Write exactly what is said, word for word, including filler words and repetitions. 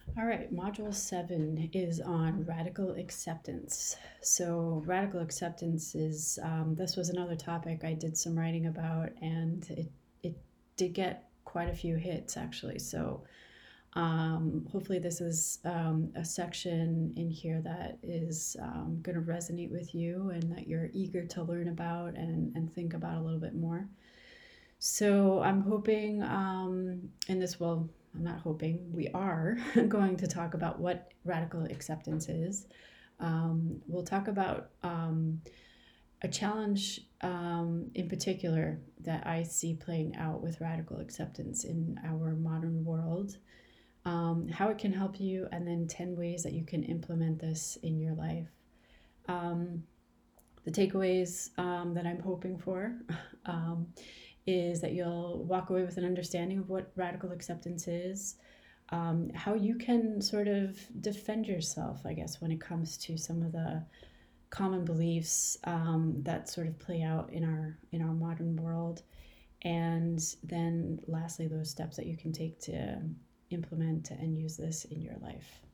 All right, module seven is on radical acceptance. So, radical acceptance is um, this was another topic I did some writing about, and it it did get quite a few hits actually. So, um, hopefully, this is um, a section in here that is um, going to resonate with you and that you're eager to learn about and, and think about a little bit more. So I'm hoping um, in this, well, I'm not hoping, we are going to talk about what radical acceptance is. Um, we'll talk about um, a challenge um, in particular that I see playing out with radical acceptance in our modern world, um, how it can help you, and then ten ways that you can implement this in your life. Um, the takeaways um, that I'm hoping for um, is that you'll walk away with an understanding of what radical acceptance is, um, how you can sort of defend yourself, I guess, when it comes to some of the common beliefs um, that sort of play out in our in our modern world, and then lastly, those steps that you can take to implement and use this in your life.